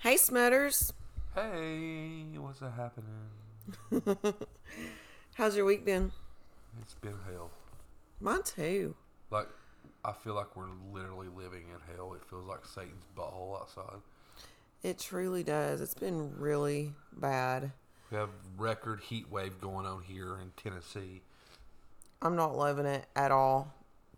Hey, Smutters. Hey, what's happening? How's your week been? It's been hell. Mine too. Like, I feel like we're literally living in hell. It feels like Satan's butthole outside. It truly does. It's been really bad. We have record heat wave going on here in Tennessee. I'm not loving it at all.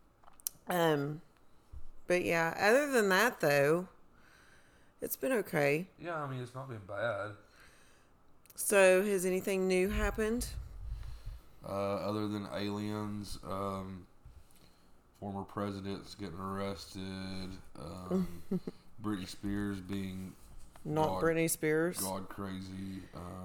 But yeah, other than that though, it's been okay. Yeah, I mean, it's not been bad. So, has anything new happened? Other than aliens, former presidents getting arrested, Britney Spears being Not God, Britney Spears. God crazy.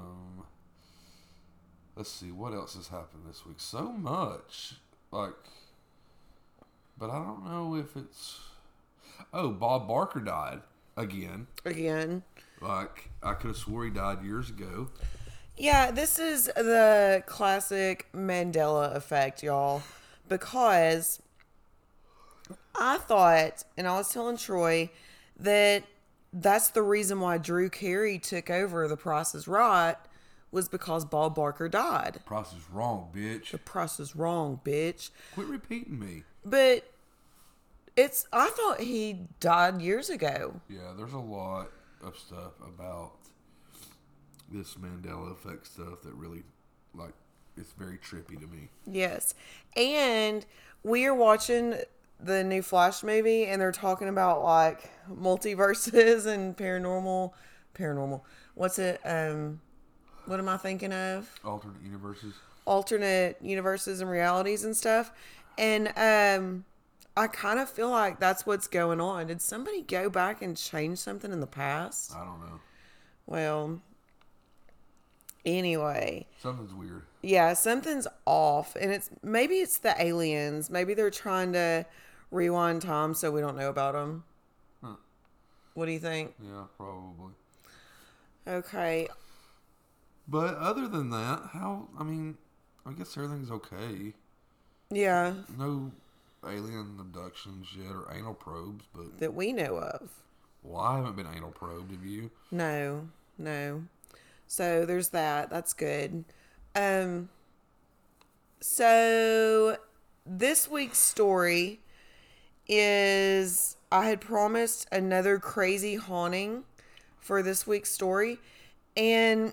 Let's see, what else has happened this week? So much. Like, but I don't know if it's... Oh, Bob Barker died again. Again. Like, I could have swore he died years ago. Yeah, this is the classic Mandela effect, y'all. Because I thought, and I was telling Troy, that that's the reason why Drew Carey took over The Price is Right, was because Bob Barker died. Price is wrong, bitch. The price is wrong, bitch. Quit repeating me. But I thought he died years ago. Yeah, there's a lot of stuff about this Mandela effect stuff that really, like, it's very trippy to me. Yes. And we are watching the new Flash movie, and they're talking about, like, multiverses and paranormal. What's it? What am I thinking of? Alternate universes. Alternate universes and realities and stuff. And I kind of feel like that's what's going on. Did somebody go back and change something in the past? I don't know. Well, anyway. Something's weird. Yeah, something's off. And maybe it's the aliens. Maybe they're trying to rewind time so we don't know about them. Huh. What do you think? Yeah, probably. Okay. But other than that, I guess everything's okay. Yeah. No alien abductions yet or anal probes, but... That we know of. Well, I haven't been anal probed, have you? No. So there's that. That's good. So this week's story is, I had promised another crazy haunting for this week's story. And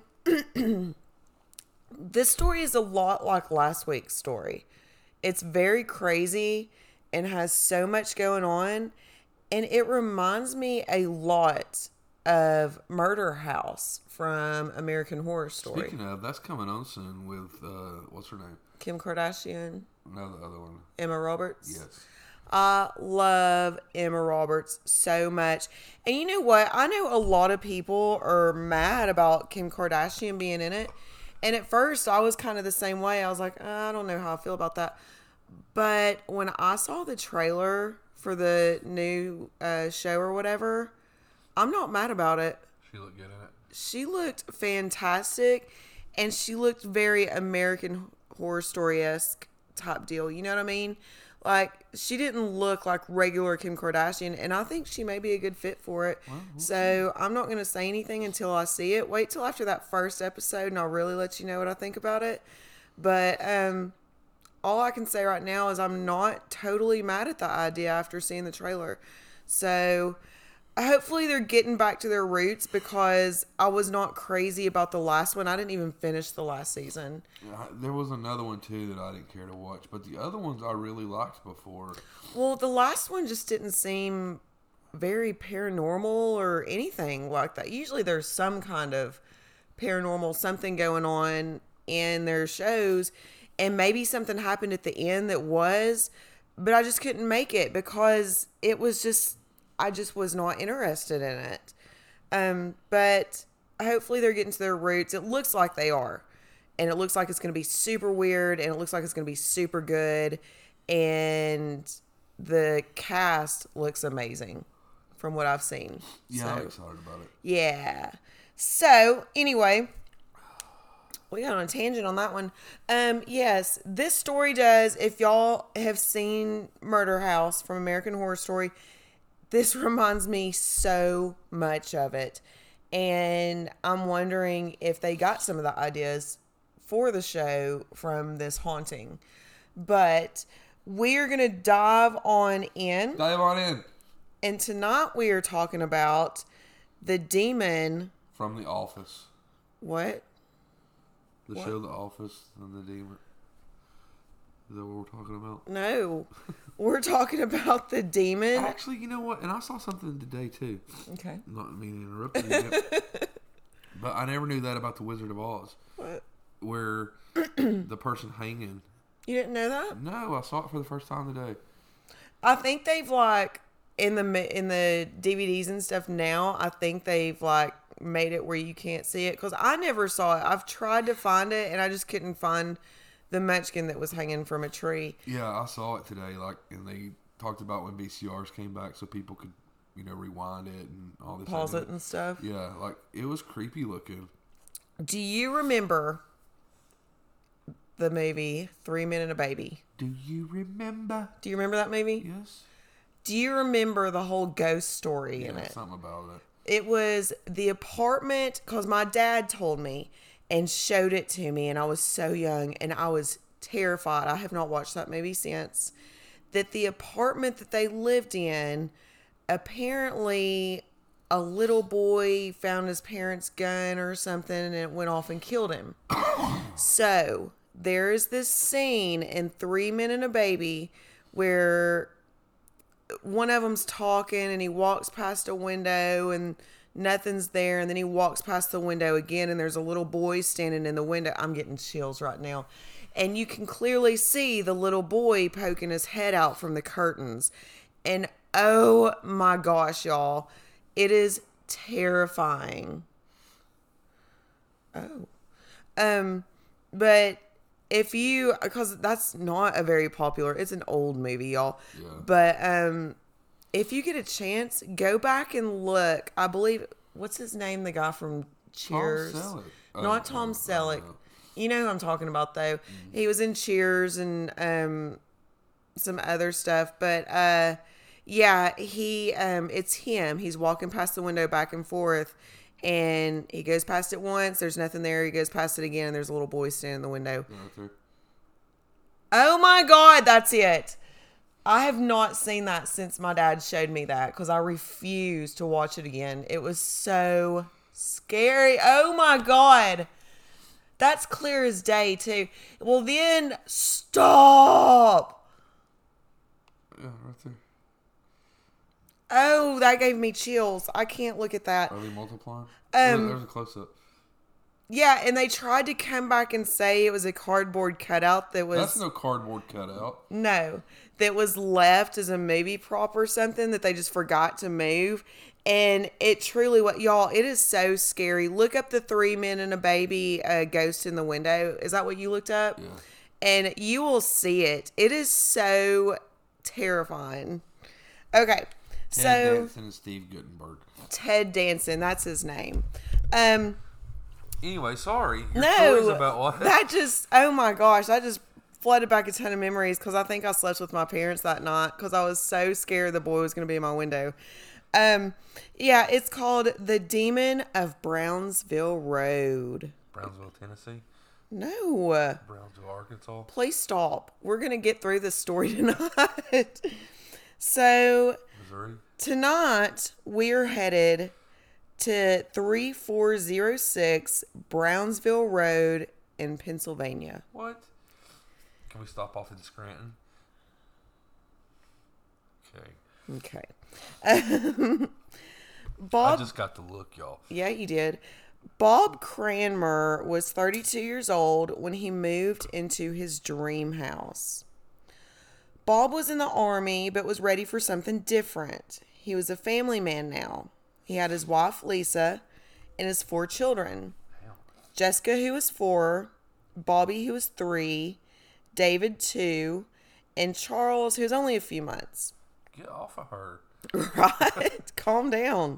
this story is a lot like last week's story. It's very crazy and has so much going on. And it reminds me a lot of Murder House from American Horror Story. Speaking of, that's coming on soon with, what's her name? Kim Kardashian. No, the other one. Emma Roberts. Yes. I love Emma Roberts so much. And you know what? I know a lot of people are mad about Kim Kardashian being in it. And at first, I was kind of the same way. I was like, I don't know how I feel about that. But when I saw the trailer for the new show or whatever, I'm not mad about it. She looked good in it. She looked fantastic. And she looked very American Horror Story-esque type deal. You know what I mean? Like, she didn't look like regular Kim Kardashian, and I think she may be a good fit for it. Well, so I'm not going to say anything until I see it. Wait till after that first episode, and I'll really let you know what I think about it. But all I can say right now is I'm not totally mad at the idea after seeing the trailer. So hopefully they're getting back to their roots, because I was not crazy about the last one. I didn't even finish the last season. There was another one, too, that I didn't care to watch. But the other ones I really liked before. Well, the last one just didn't seem very paranormal or anything like that. Usually there's some kind of paranormal something going on in their shows. And maybe something happened at the end that was. But I just couldn't make it because it was just... I just was not interested in it. But hopefully they're getting to their roots. It looks like they are. And it looks like it's going to be super weird. And it looks like it's going to be super good. And the cast looks amazing from what I've seen. Yeah, I'm excited about it. Yeah. So, anyway, we got on a tangent on that one. Yes, this story does. If y'all have seen Murder House from American Horror Story, this reminds me so much of it. And I'm wondering if they got some of the ideas for the show from this haunting. But we're going to dive on in. Dive on in. And tonight we are talking about the demon. From The Office. What? The show The Office and the demon. Is that what we're talking about? No. We're talking about the demon. Actually, you know what? And I saw something today, too. Okay. Not meaning to interrupt you yet. But I never knew that about The Wizard of Oz. What? Where the person hanging. You didn't know that? No, I saw it for the first time today. I think they've like in the DVDs and stuff now. I think they've like made it where you can't see it because I never saw it. I've tried to find it and I just couldn't find the Munchkin that was hanging from a tree. Yeah, I saw it today. Like, and they talked about when VCRs came back, so people could, rewind it and all this. Pause it and stuff. Yeah, like it was creepy looking. Do you remember the movie 3 Men and a Baby? Do you remember? Do you remember that movie? Yes. Do you remember the whole ghost story in it? Something about it. It was the apartment, because my dad told me and showed it to me, and I was so young, and I was terrified. I have not watched that movie since. That the apartment that they lived in, apparently a little boy found his parents' gun or something, and it went off and killed him. So there is this scene in 3 Men and a Baby where one of them's talking and he walks past a window and nothing's there, and then he walks past the window again and there's a little boy standing in the window. I'm getting chills right now. And you can clearly see the little boy poking his head out from the curtains. And oh my gosh, y'all, it is terrifying. But if you, because that's not a very popular, it's an old movie, y'all. Yeah. But if you get a chance, go back and look. I believe, what's his name? The guy from Cheers. Tom Selleck. Not Tom Selleck. You know who I'm talking about, though. Mm-hmm. He was in Cheers and some other stuff. But yeah, it's him. He's walking past the window back and forth. And he goes past it once. There's nothing there. He goes past it again. And there's a little boy standing in the window. Okay. Oh my God, that's it. I have not seen that since my dad showed me that because I refused to watch it again. It was so scary. Oh my God. That's clear as day too. Well then, stop. Yeah, right there. Oh, that gave me chills. I can't look at that. Are they multiplying? There's a close-up. Yeah, and they tried to come back and say it was a cardboard cutout that was... That's no cardboard cutout. No. That was left as a movie prop or something that they just forgot to move. And it truly... Y'all, it is so scary. Look up the 3 Men and a Baby ghost in the window. Is that what you looked up? Yeah. And you will see it. It is so terrifying. Okay. Ted Danson and Steve Guttenberg. Ted Danson, that's his name. Anyway, sorry. Your story's about what? That just, oh my gosh, that just flooded back a ton of memories because I think I slept with my parents that night because I was so scared the boy was going to be in my window. Yeah, it's called The Demon of Brownsville Road. Brownsville, Tennessee? No. Brownsville, Arkansas? Please stop. We're going to get through this story tonight. So... Missouri? Tonight, we're headed to 3406 Brownsville Road in Pennsylvania. What? Can we stop off in Scranton? Okay. Bob, I just got the look, y'all. Yeah, you did. Bob Cranmer was 32 years old when he moved into his dream house. Bob was in the Army, but was ready for something different. He was a family man now. He had his wife, Lisa, and his 4 children. Jessica, who was 4, Bobby, who was 3, David, 2, and Charles, who was only a few months. Get off of her. Right? Calm down.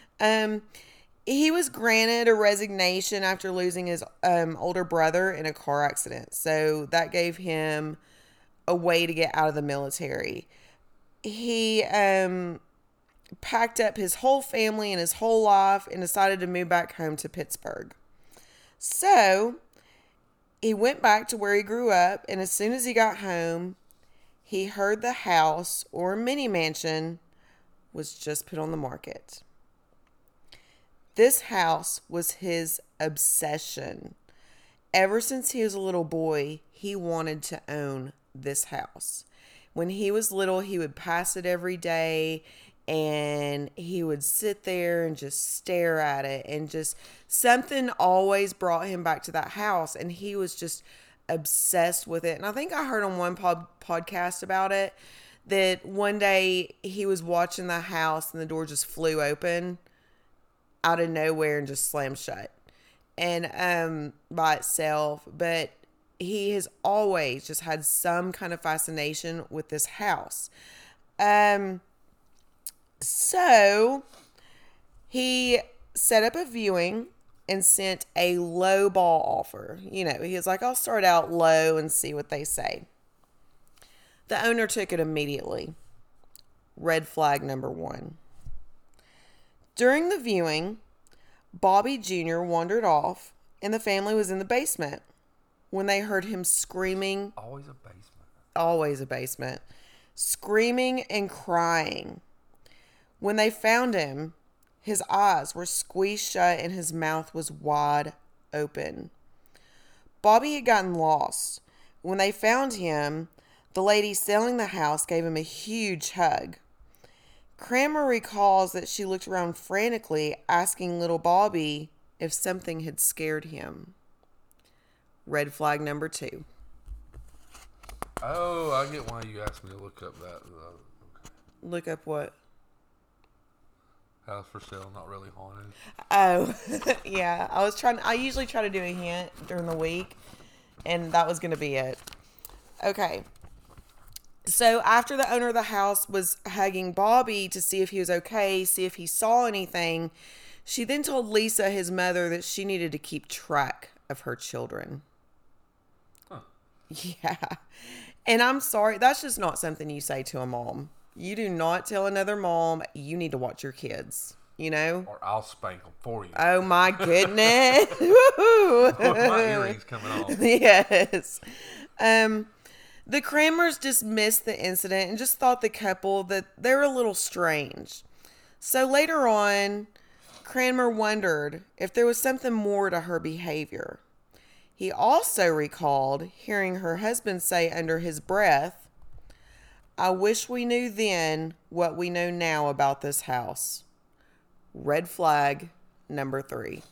He was granted a resignation after losing his older brother in a car accident. So that gave him a way to get out of the military. He packed up his whole family and his whole life and decided to move back home to Pittsburgh. So he went back to where he grew up, and as soon as he got home, he heard the house, or mini mansion, was just put on the market. This house was his obsession. Ever since he was a little boy, he wanted to own this house. When he was little, he would pass it every day, and he would sit there and just stare at it, and just something always brought him back to that house, and he was just obsessed with it. And I think I heard on one podcast about it, that one day he was watching the house and the door just flew open out of nowhere and just slammed shut, and by itself. But he has always just had some kind of fascination with this house. So he set up a viewing and sent a low ball offer. You know, he was like, I'll start out low and see what they say. The owner took it immediately. Red flag number 1. During the viewing, Bobby Jr. wandered off, and the family was in the basement when they heard him screaming. Always a basement. Always a basement. Screaming and crying. When they found him, his eyes were squeezed shut and his mouth was wide open. Bobby had gotten lost. When they found him, the lady selling the house gave him a huge hug. Kramer recalls that she looked around frantically, asking little Bobby if something had scared him. Red flag number 2. Oh, I get why you asked me to look up that. Okay. Look up what? House for sale, not really haunted. Oh, yeah. I usually try to do a hint during the week, and that was going to be it. Okay. So after the owner of the house was hugging Bobby to see if he was okay, see if he saw anything, she then told Lisa, his mother, that she needed to keep track of her children. Huh. Yeah. And I'm sorry, that's just not something you say to a mom. You do not tell another mom you need to watch your kids, you know? Or I'll spank them for you. Oh my goodness. My earring's coming off. Yes. The Kramers dismissed the incident and just thought the couple that they were a little strange. So later on, Kramer wondered if there was something more to her behavior. He also recalled hearing her husband say under his breath, "I wish we knew then what we know now about this house." Red flag number 3.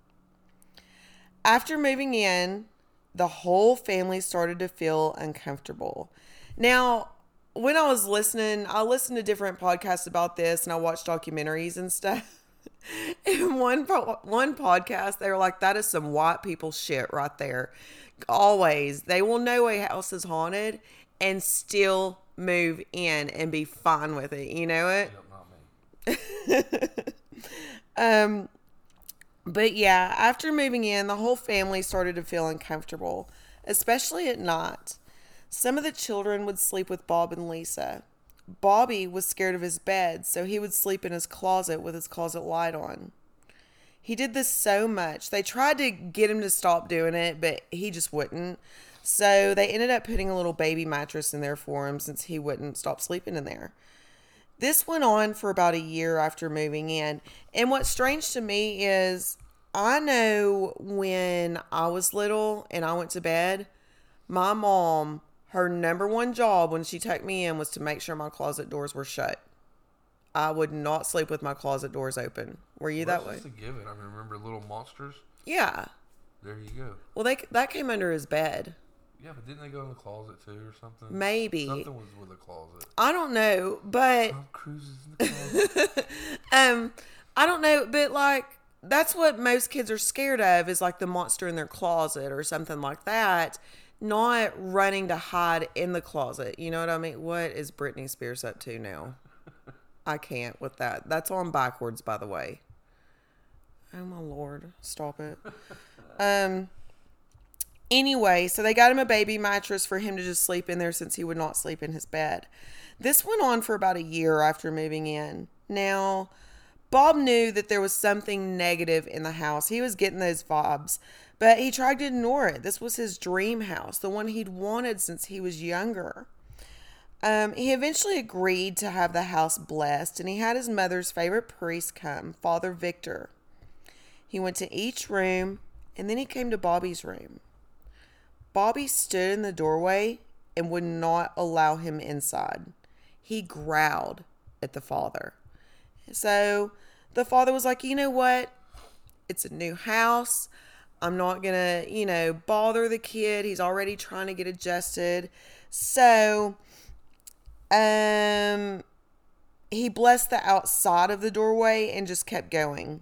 After moving in, the whole family started to feel uncomfortable. Now, when I was listening, I listened to different podcasts about this, and I watched documentaries and stuff. In one podcast, they were like, that is some white people shit right there. Always. They will know a house is haunted and still move in and be fine with it. You know it? Yep, not me. But yeah, after moving in, the whole family started to feel uncomfortable, especially at night. Some of the children would sleep with Bob and Lisa. Bobby was scared of his bed, so he would sleep in his closet with his closet light on. He did this so much. They tried to get him to stop doing it, but he just wouldn't. So they ended up putting a little baby mattress in there for him since he wouldn't stop sleeping in there. This went on for about a year after moving in. And what's strange to me is I know when I was little and I went to bed, my mom, her number one job when she tucked me in was to make sure my closet doors were shut. I would not sleep with my closet doors open. Were you that way? That's a given. I remember Little Monsters. Yeah. There you go. Well, that came under his bed. Yeah, but didn't they go in the closet too or something? Maybe. Something was with the closet. I don't know, but Tom Cruise is in the closet. I don't know, but like that's what most kids are scared of is like the monster in their closet or something like that, not running to hide in the closet. You know what I mean? What is Britney Spears up to now? I can't with that. That's on backwards, by the way. Oh my Lord, stop it. Anyway, so they got him a baby mattress for him to just sleep in there since he would not sleep in his bed. This went on for about a year after moving in. Now, Bob knew that there was something negative in the house. He was getting those vibes, but he tried to ignore it. This was his dream house, the one he'd wanted since he was younger. He eventually agreed to have the house blessed, and he had his mother's favorite priest come, Father Victor. He went to each room, and then he came to Bobby's room. Bobby stood in the doorway and would not allow him inside. He growled at the father. So the father was like, you know what? It's a new house. I'm not going to, bother the kid. He's already trying to get adjusted. So he blessed the outside of the doorway and just kept going.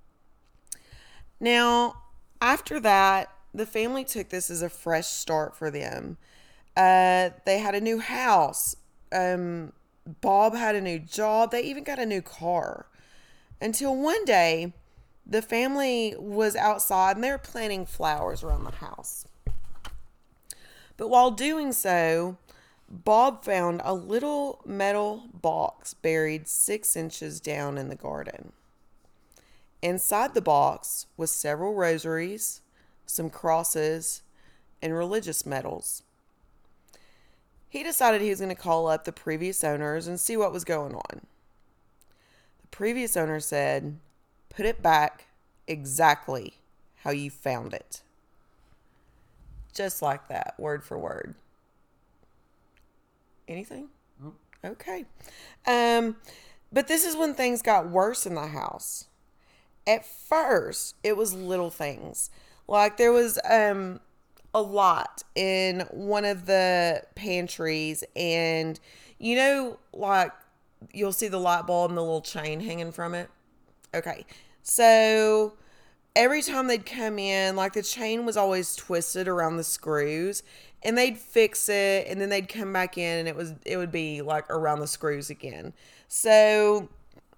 Now, after that, the family took this as a fresh start for them. They had a new house. Bob had a new job. They even got a new car. Until one day, the family was outside and they were planting flowers around the house. But while doing so, Bob found a little metal box buried 6 inches down in the garden. Inside the box was several rosaries, some crosses, and religious medals. He decided he was going to call up the previous owners and see what was going on. The previous owner said, "Put it back exactly how you found it." Just like that, word for word. Anything? Nope. Okay. But this is when things got worse in the house. At first, it was little things. Like there was a lot in one of the pantries, and like you'll see the light bulb and the little chain hanging from it. Okay. So every time they'd come in, like the chain was always twisted around the screws, and they'd fix it, and then they'd come back in and it would be like around the screws again. So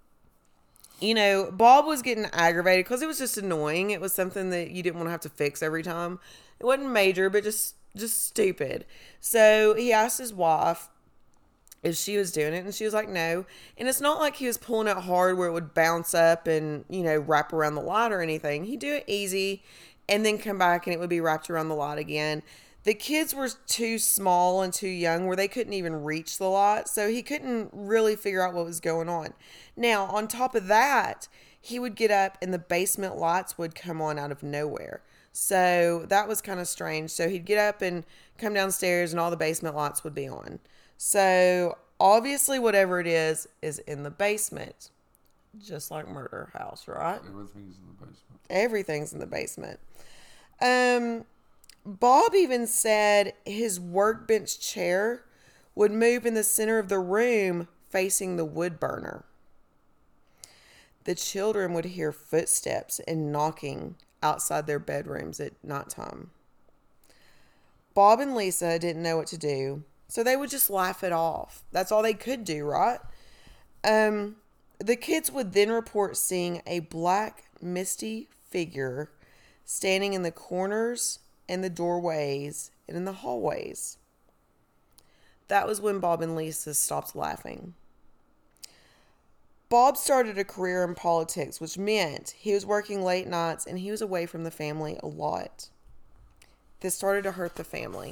Bob was getting aggravated because it was just annoying. It was something that you didn't want to have to fix every time. It wasn't major, but just stupid. So he asked his wife if she was doing it, and she was like, no. And it's not like he was pulling it hard where it would bounce up and, wrap around the light or anything. He'd do it easy and then come back and it would be wrapped around the light again. The kids were too small and too young where they couldn't even reach the light, so he couldn't really figure out what was going on. Now, on top of that, he would get up and the basement lights would come on out of nowhere. So that was kind of strange. So he'd get up and come downstairs and all the basement lights would be on. So obviously whatever it is in the basement. Just like Murder House, right? Everything's in the basement. Everything's in the basement. Bob even said his workbench chair would move in the center of the room facing the wood burner. The children would hear footsteps and knocking outside their bedrooms at nighttime. Bob and Lisa didn't know what to do, so they would just laugh it off. That's all they could do, right? The kids would then report seeing a black, misty figure standing in the corners and the doorways and in the hallways. That was when Bob and Lisa stopped laughing. Bob started a career in politics, which meant he was working late nights and he was away from the family a lot. This started to hurt the family.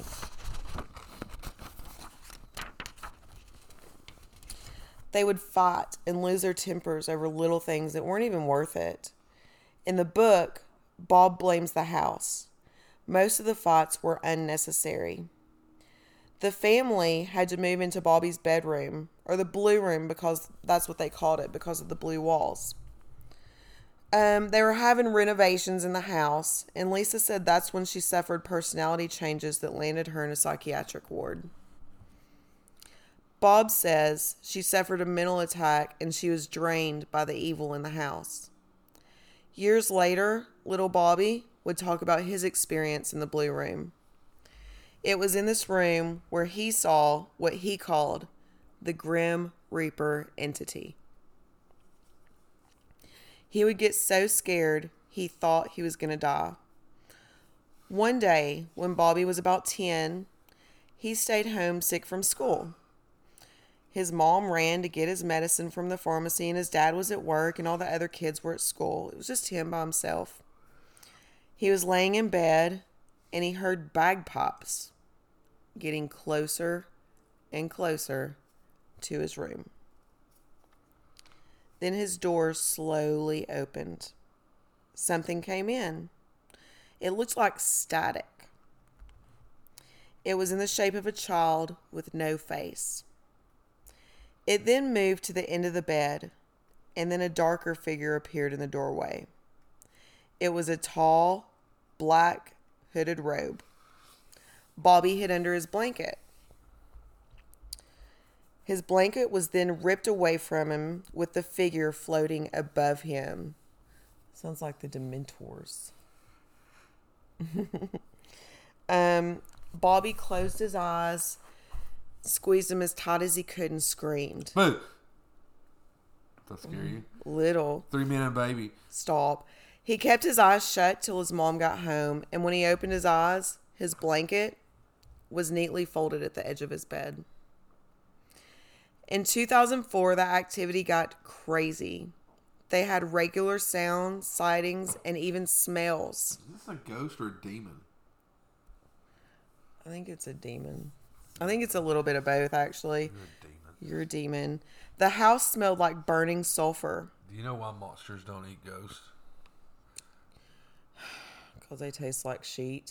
They would fight and lose their tempers over little things that weren't even worth it. In the book, Bob blames the house. Most of the fights were unnecessary. The family had to move into Bobby's bedroom, or the blue room, because that's what they called it, because of the blue walls. They were having renovations in the house, and Lisa said that's when she suffered personality changes that landed her in a psychiatric ward. Bob says she suffered a mental attack and she was drained by the evil in the house. Years later, little Bobby would talk about his experience in the blue room. It was in this room where he saw what he called the Grim Reaper entity. He would get so scared he thought he was going to die. One day, when Bobby was about 10, he stayed home sick from school. His mom ran to get his medicine from the pharmacy, and his dad was at work, and all the other kids were at school. It was just him by himself. He was laying in bed, and he heard bagpipes getting closer and closer to his room. Then his door slowly opened. Something came in. It looked like static. It was in the shape of a child with no face. It then moved to the end of the bed, and then a darker figure appeared in the doorway. It was a tall, black, hooded robe. Bobby hid under his blanket. His blanket was then ripped away from him with the figure floating above him. Sounds like the Dementors. Bobby closed his eyes, squeezed them as tight as he could, and screamed. Boo! Does that scare you? Little. 3 Men and a Baby. Stop. He kept his eyes shut till his mom got home, and when he opened his eyes, his blanket was neatly folded at the edge of his bed. In 2004, the activity got crazy. They had regular sounds, sightings, and even smells. Is this a ghost or a demon? I think it's a demon. I think it's a little bit of both, actually. You're a demon. You're a demon. The house smelled like burning sulfur. Do you know why monsters don't eat ghosts? Because they taste like sheet.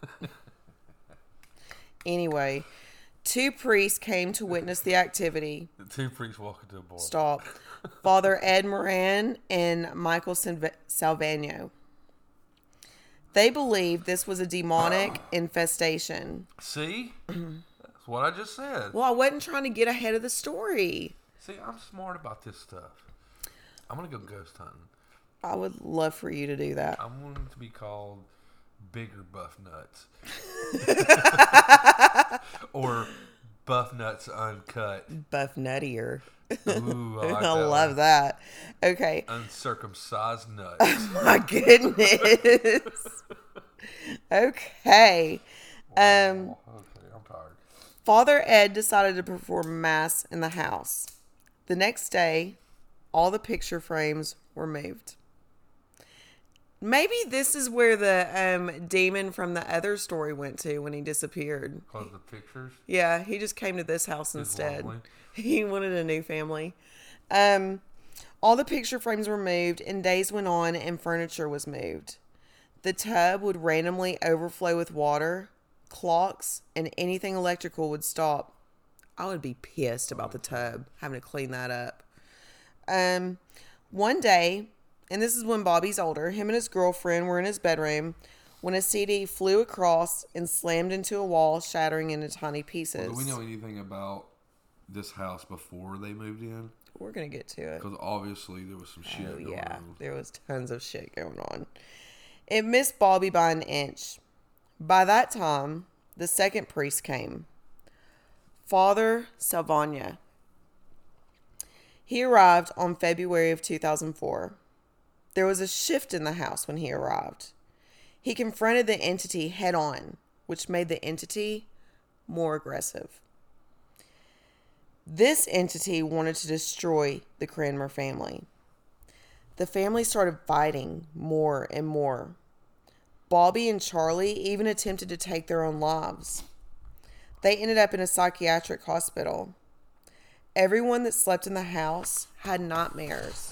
Anyway, 2 priests came to witness the activity. The 2 priests walk into a bar. Stop. Father Ed Moran and Michael Salvano. They believed this was a demonic infestation. See? That's what I just said. Well, I wasn't trying to get ahead of the story. See, I'm smart about this stuff. I'm going to go ghost hunting. I would love for you to do that. I want it to be called Bigger Buff Nuts. Or Buff Nuts Uncut. Buff nuttier. Ooh, I like I that love one. that. Okay. Uncircumcised Nuts. My goodness. Okay. Okay, I'm tired. Father Ed decided to perform mass in the house. The next day, all the picture frames were moved. Maybe this is where the demon from the other story went to when he disappeared. Close the pictures. Yeah, he just came to this house He's instead. lonely. He wanted a new family. All the picture frames were moved, and days went on, and furniture was moved. The tub would randomly overflow with water. Clocks and anything electrical would stop. I would be pissed about the tub, having to clean that up. One day, and this is when Bobby's older, him and his girlfriend were in his bedroom when a CD flew across and slammed into a wall, shattering into tiny pieces. Well, do we know anything about this house before they moved in? We're going to get to it. Because obviously there was some shit Oh, going yeah. on. There was tons of shit going on. It missed Bobby by an inch. By that time, the second priest came. Father Salvania. He arrived on February of 2004. There was a shift in the house when he arrived. He confronted the entity head on, which made the entity more aggressive. This entity wanted to destroy the Cranmer family. The family started fighting more and more. Bobby and Charlie even attempted to take their own lives. They ended up in a psychiatric hospital. Everyone that slept in the house had nightmares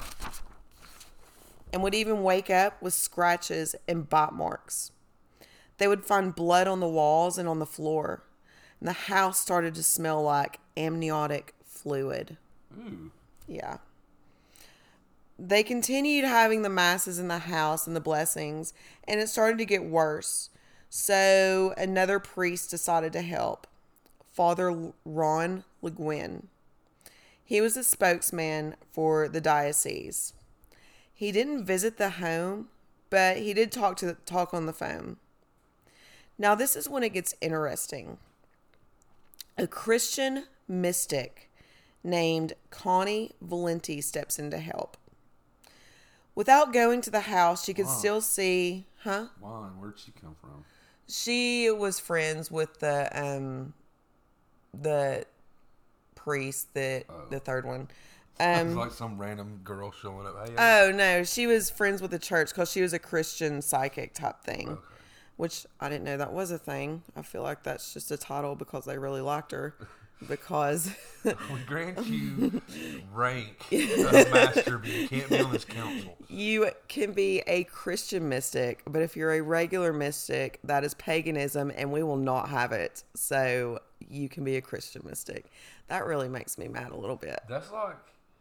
and would even wake up with scratches and bite marks. They would find blood on the walls and on the floor. And the house started to smell like amniotic fluid. Ooh. Yeah. They continued having the masses in the house and the blessings, and it started to get worse. So another priest decided to help, Father Ron Le Guin. He was the spokesman for the diocese. He didn't visit the home, but he did talk on the phone. Now this is when it gets interesting. A Christian mystic named Connie Valenti steps in to help. Without going to the house, she could still see, Why? Where'd she come from? She was friends with the priest, the third one. It was like some random girl showing up. Hey, Oh, no. She was friends with the church because she was a Christian psychic type thing, okay. which I didn't know that was a thing. I feel like that's just a title because they really liked her. Because We grant you rank of master, but you can't be on this council. you can be a Christian mystic, but if you're a regular mystic, that is paganism and we will not have it. So you can be a Christian mystic. That really makes me mad a little bit. That's like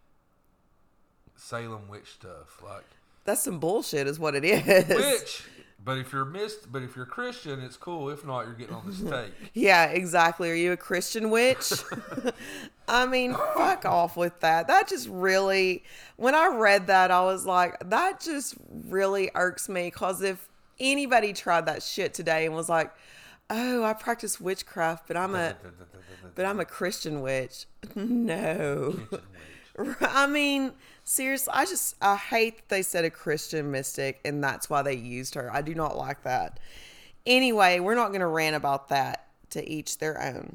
Salem witch stuff. Like, That's some bullshit is what it is. witch! But if you're Christian, it's cool. If not, you're getting on the stake. Yeah, exactly. Are you a Christian witch? I mean, fuck off with that. That just really, when I read that, I was like, that just really irks me. Because if anybody tried that shit today and was like, oh, I practice witchcraft, but I'm a Christian witch. No. I mean, seriously, I hate that they said a Christian mystic and that's why they used her. I do not like that. Anyway, we're not going to rant about that. To each their own.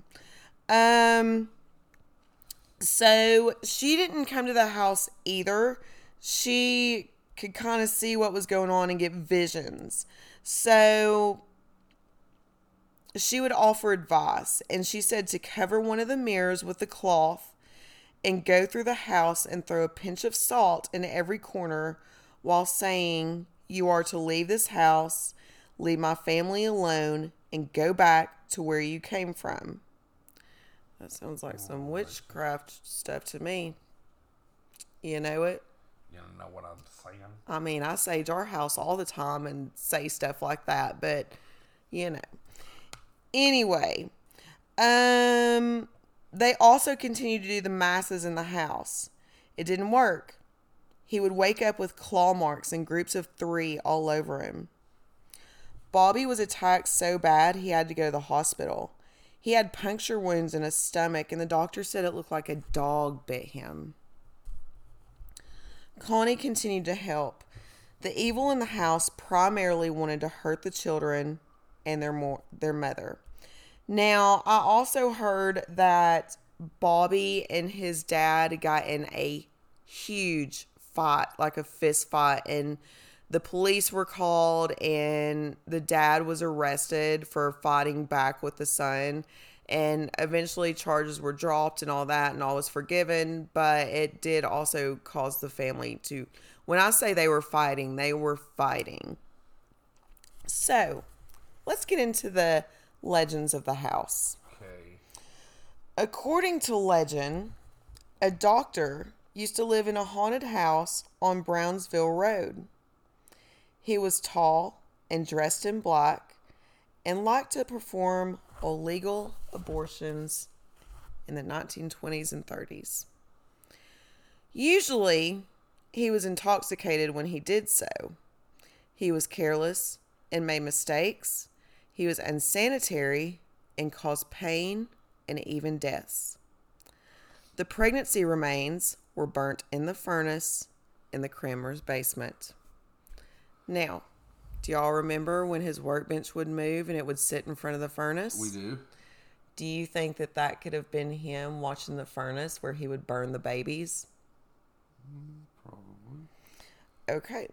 So she didn't come to the house either. She could kind of see what was going on and get visions. So she would offer advice, and she said to cover one of the mirrors with the cloth and go through the house and throw a pinch of salt in every corner while saying, "You are to leave this house, leave my family alone, and go back to where you came from." That sounds like some witchcraft stuff to me. You know it? You don't know what I'm saying? I mean, I sage our house all the time and say stuff like that, but, you know. Anyway, they also continued to do the masses in the house. It didn't work. He would wake up with claw marks in groups of 3 all over him. Bobby was attacked so bad he had to go to the hospital. He had puncture wounds in his stomach, and the doctor said it looked like a dog bit him. Connie continued to help. The evil in the house primarily wanted to hurt the children and their mother. Now, I also heard that Bobby and his dad got in a huge fight, like a fist fight, and the police were called and the dad was arrested for fighting back with the son, and eventually charges were dropped and all that and all was forgiven, but it did also cause the family to, when I say they were fighting, they were fighting. So, let's get into the legends of the house. Okay. According to legend, a doctor used to live in a haunted house on Brownsville Road. He was tall and dressed in black and liked to perform illegal abortions in the 1920s and 30s. Usually, he was intoxicated when he did so. He was careless and made mistakes. He was unsanitary and caused pain and even deaths. The pregnancy remains were burnt in the furnace in the Kramer's basement. Now, do y'all remember when his workbench would move and it would sit in front of the furnace? We do. Do you think that could have been him watching the furnace where he would burn the babies? Probably. Okay.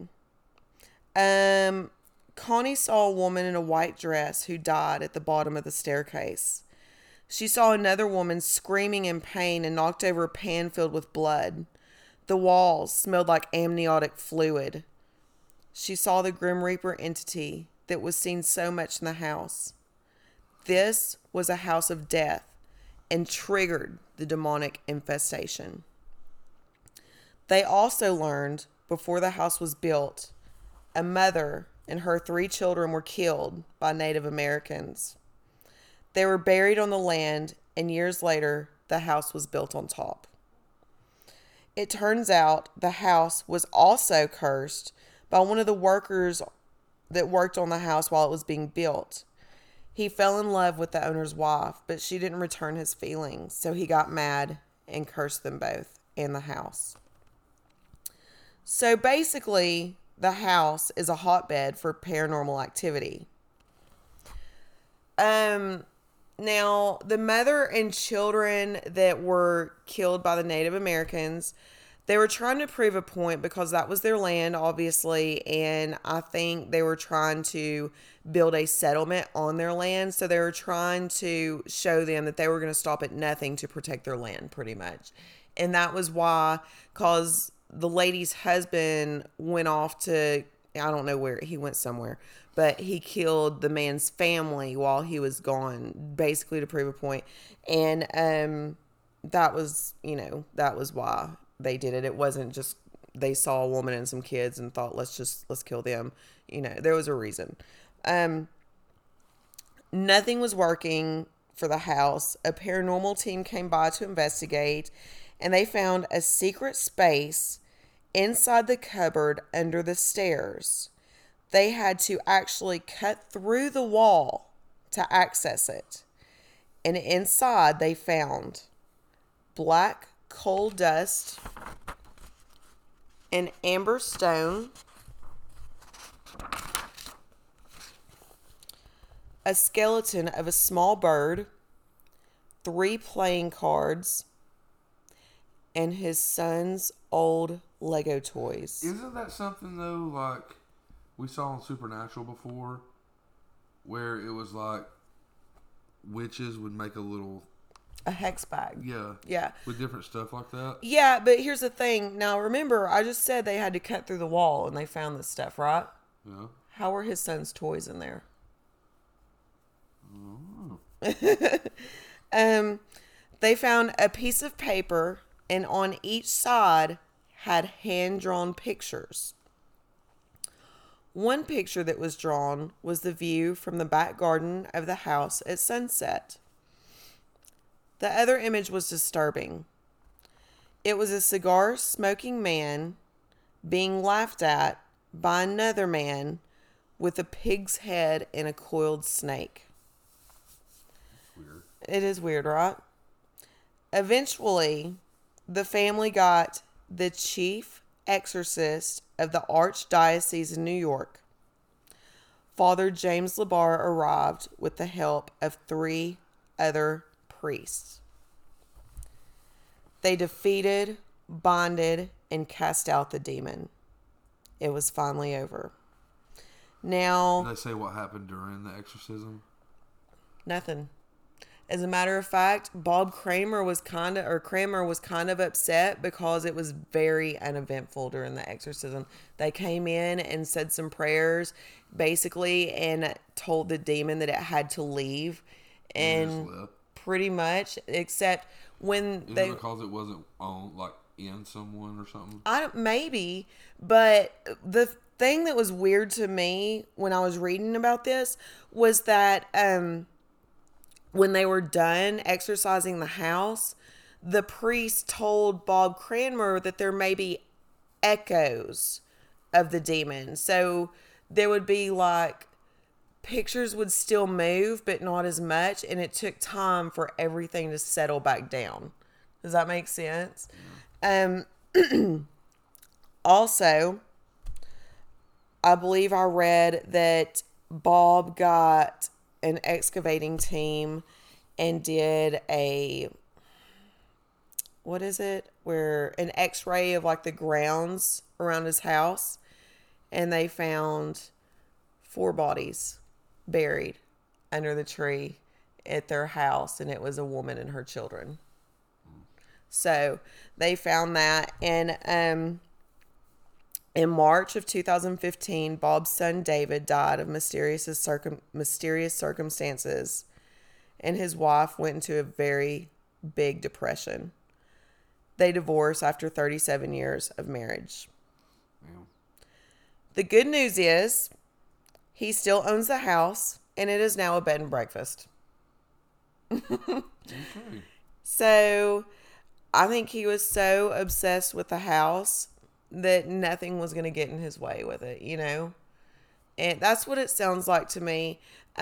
Connie saw a woman in a white dress who died at the bottom of the staircase. She saw another woman screaming in pain and knocked over a pan filled with blood. The walls smelled like amniotic fluid. She saw the Grim Reaper entity that was seen so much in the house. This was a house of death and triggered the demonic infestation. They also learned, before the house was built, a mother and her 3 children were killed by Native Americans. They were buried on the land, and years later, the house was built on top. It turns out the house was also cursed by one of the workers that worked on the house while it was being built. He fell in love with the owner's wife, but she didn't return his feelings, so he got mad and cursed them both and the house. So basically, the house is a hotbed for paranormal activity. Now, the mother and children that were killed by the Native Americans, they were trying to prove a point because that was their land, obviously, and I think they were trying to build a settlement on their land. So they were trying to show them that they were going to stop at nothing to protect their land, pretty much. And that was why, because the lady's husband went off to, I don't know where, he went somewhere, but he killed the man's family while he was gone, basically to prove a point. And that was, that was why they did it. It wasn't just they saw a woman and some kids and thought, let's kill them. There was a reason. Nothing was working for the house. A paranormal team came by to investigate, and they found a secret space inside the cupboard under the stairs. They had to actually cut through the wall to access it. And inside they found black coal dust, an amber stone, a skeleton of a small bird, 3 playing cards, and his son's old Lego toys. Isn't that something, though, like we saw on Supernatural before, where it was like witches would make a hex bag. Yeah. With different stuff like that. Yeah, but here's the thing. Now, remember, I just said they had to cut through the wall and they found this stuff, right? Yeah. How were his son's toys in there? They found a piece of paper, and on each side had hand-drawn pictures. One picture that was drawn was the view from the back garden of the house at sunset. The other image was disturbing. It was a cigar-smoking man being laughed at by another man with a pig's head and a coiled snake. Weird. It is weird, right? Eventually, the family got the chief exorcist of the Archdiocese in New York. Father James LeBar arrived with the help of 3 other priests. They defeated, bonded, and cast out the demon. It was finally over. Now, did they say what happened during the exorcism? Nothing. As a matter of fact, Kramer was kind of upset because it was very uneventful during the exorcism. They came in and said some prayers, basically, and told the demon that it had to leave. And pretty much, except when Is it because it wasn't on, like, in someone or something? Maybe, but the thing that was weird to me when I was reading about this was that when they were done exorcising the house, the priest told Bob Cranmer that there may be echoes of the demon. So there would be like pictures would still move, but not as much. And it took time for everything to settle back down. Does that make sense? Also, I believe I read that Bob got an excavating team and did where an x-ray of like the grounds around his house, and they found 4 bodies buried under the tree at their house, and it was a woman and her children. So they found that, and in March of 2015, Bob's son David died of mysterious circumstances, and his wife went into a very big depression. They divorced after 37 years of marriage. Yeah. The good news is he still owns the house, and it is now a bed and breakfast. Okay. So I think he was so obsessed with the house that nothing was going to get in his way with it, And that's what it sounds like to me.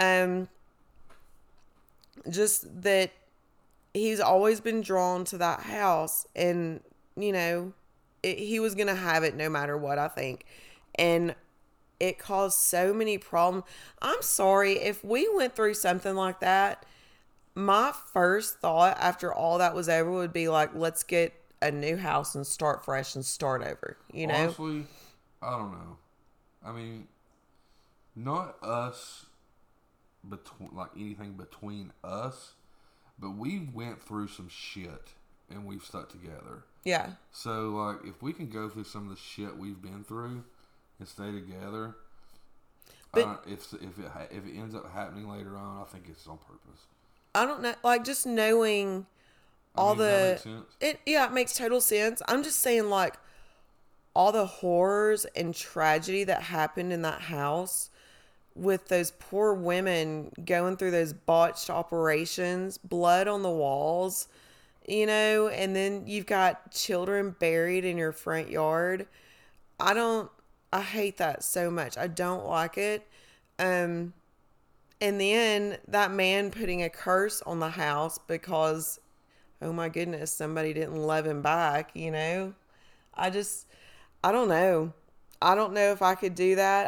Just that he's always been drawn to that house, and, he was going to have it no matter what, I think. And it caused so many problems. I'm sorry, if we went through something like that, my first thought after all that was over would be like, let's get a new house and start fresh and start over, you know? Honestly, I don't know. I mean, not us, like anything between us, but we went through some shit and we've stuck together. Yeah. So, like, if we can go through some of the shit we've been through and stay together, But if it ends up happening later on, I think it's on purpose. I don't know, like, just knowing all Does that make sense? it makes total sense. I'm just saying, like, all the horrors and tragedy that happened in that house with those poor women going through those botched operations, blood on the walls, you know, and then you've got children buried in your front yard. I hate that so much. I don't like it. And then that man putting a curse on the house because, oh my goodness, somebody didn't love him back, you know? I don't know. I don't know if I could do that.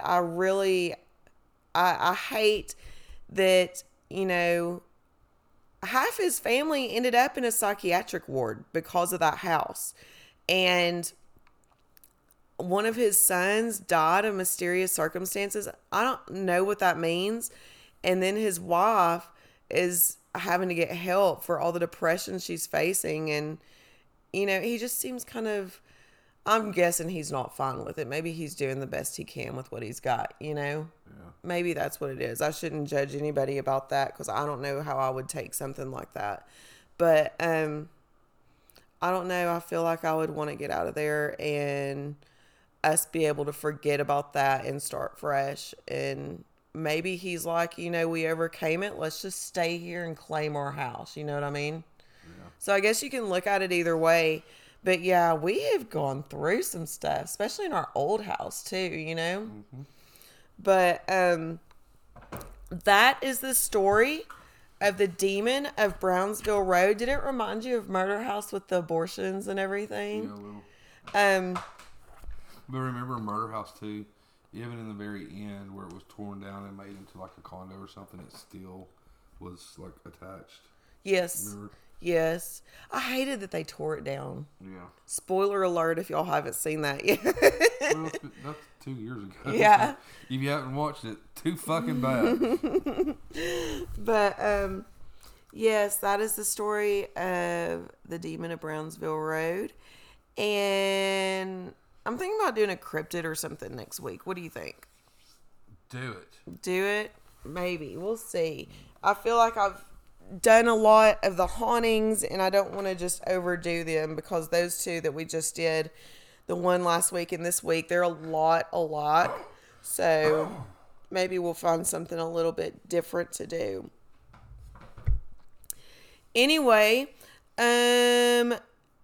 I hate that, you know, half his family ended up in a psychiatric ward because of that house. And one of his sons died in mysterious circumstances. I don't know what that means. And then his wife is having to get help for all the depression she's facing. And, you know, he just seems kind of, I'm guessing he's not fine with it. Maybe he's doing the best he can with what he's got, you know? Yeah. Maybe that's what it is. I shouldn't judge anybody about that because I don't know how I would take something like that. But I don't know. I feel like I would want to get out of there and us be able to forget about that and start fresh. And maybe he's like, you know, we overcame it. Let's just stay here and claim our house. You know what I mean? Yeah. So I guess you can look at it either way. But yeah, we have gone through some stuff, especially in our old house too, you know? Mm-hmm. But that is the story of the Demon of Brownsville Road. Did it remind you of Murder House with the abortions and everything? Yeah, a little. But remember Murder House 2? Even in the very end where it was torn down and made into like a condo or something, it still was like attached. Yes. Remember? Yes. I hated that they tore it down. Yeah. Spoiler alert if y'all haven't seen that yet. Well, that's 2 years ago. Yeah. If you haven't watched it, too fucking bad. But, yes, that is the story of the Demon of Brownsville Road. And I'm thinking about doing a cryptid or something next week. What do you think? Do it. Do it? Maybe. We'll see. I feel like I've done a lot of the hauntings and I don't want to just overdo them because those two that we just did, the one last week and this week, they're a lot. So maybe we'll find something a little bit different to do. Anyway, there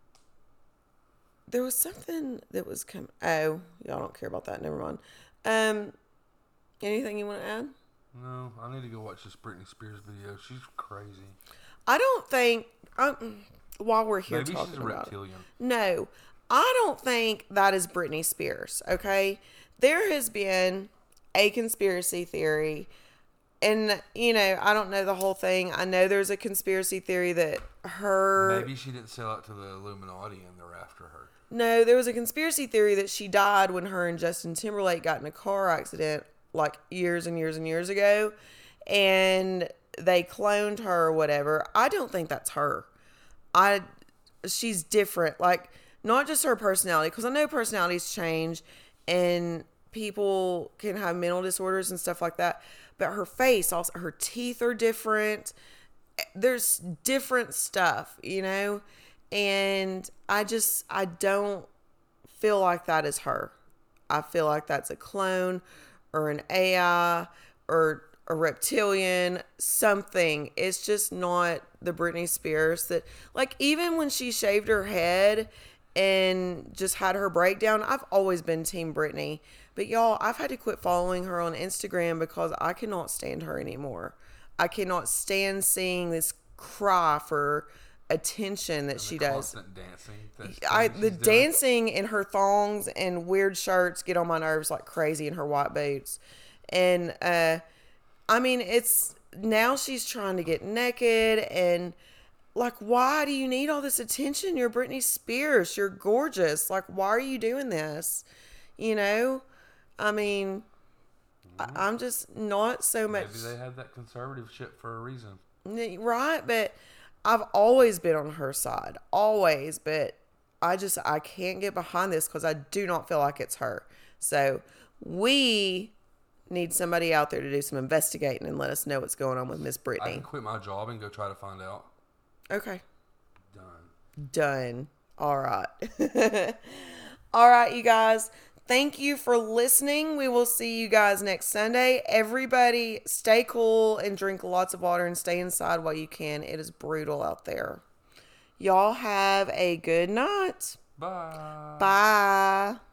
was something that was coming. Oh, y'all don't care about that. Never mind. Anything you want to add? No, I need to go watch this Britney Spears video. She's crazy. I don't think, while we're here Maybe talking she's a about reptilian. it. No, I don't think that is Britney Spears, okay? There has been a conspiracy theory, and, you know, I don't know the whole thing. I know there's a conspiracy theory that Maybe she didn't sell out to the Illuminati and they're after her. No, there was a conspiracy theory that she died when her and Justin Timberlake got in a car accident like years and years and years ago, and they cloned her or whatever. I don't think that's her. She's different. Like, not just her personality, because I know personalities change and people can have mental disorders and stuff like that, but her face, also her teeth are different. There's different stuff, you know, and I don't feel like that is her. I feel like that's a clone or an AI or a reptilian, something. It's just not the Britney Spears that, like, even when she shaved her head and just had her breakdown, I've always been Team Britney. But y'all, I've had to quit following her on Instagram because I cannot stand her anymore. I cannot stand seeing this cry for attention that she does. Dancing. The dancing in her thongs and weird shirts get on my nerves like crazy in her white boots. And I mean, it's now she's trying to get naked and like, why do you need all this attention? You're Britney Spears. You're gorgeous. Like, why are you doing this? You know? I mean, I'm just not so much. Maybe they had that conservative shit for a reason. Right? But I've always been on her side. Always. But I can't get behind this because I do not feel like it's her. So we need somebody out there to do some investigating and let us know what's going on with Miss I Brittany. can quit my job and go try to find out. Okay. Done. All right. All right, you guys. Thank you for listening. We will see you guys next Sunday. Everybody stay cool and drink lots of water and stay inside while you can. It is brutal out there. Y'all have a good night. Bye. Bye.